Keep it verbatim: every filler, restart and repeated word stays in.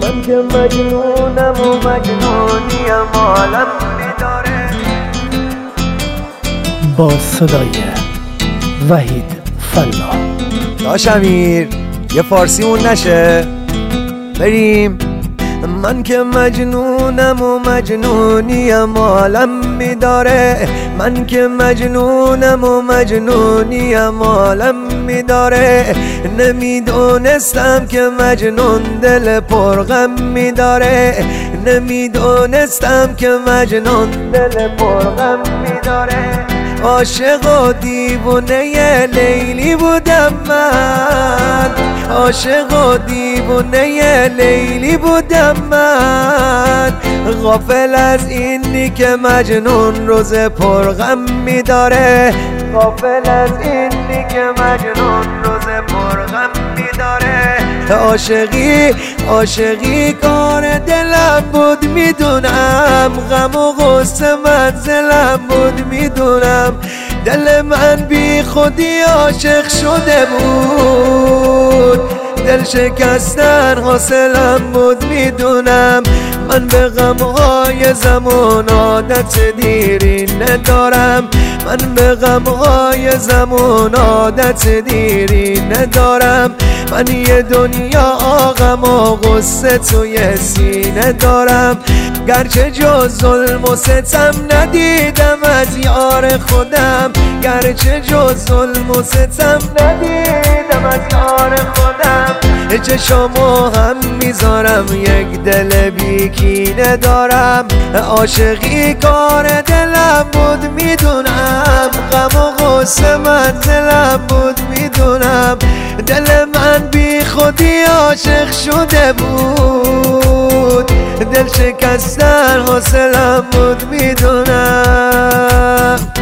من که مجنونم و مجنونیم عالم میداره. با صدای وحید فلاح. داش امیر یه فارسیمون نشه بریم. من که مجنونم و مجنونیم عالم میداره. من که مجنونم و مجنونیم عالم میداره. نمیدونستم که مجنون دل پرغم میداره. نمیدونستم که مجنون دل پرغم میداره. عاشق و دیوونه لیلی بودم من. عاشق و دیوونه لیلی بودم من. غافل از اینی که مجنون روز پرغم میداره. غافل از اینی که مجنون روز پرغم میداره. عاشقی عاشقی کار دلم بود میدونم. غم و غصه منزلم بود میدونم. دل من بی خودی عاشق شده بود. دل شکستن حاصلم بود میدونم. من به غمهای زمان عادت دیری ندارم. من به غمهای زمان عادت دیری ندارم. من یه دنیا غم و غصه توی سینه دارم. گرچه جز ظلم و ستم ندیدم از یار خودم. گرچه جز ظلم و ستم ندیدم از یار خودم. چشامو هم میذارم یک دل بیکینه دارم. عاشقی کار دلم بود میدونم. غم و غصه منزلم بود میدونم. دل من بی خودی عاشق شده بود. دل شکستن حاصلم بود میدونم.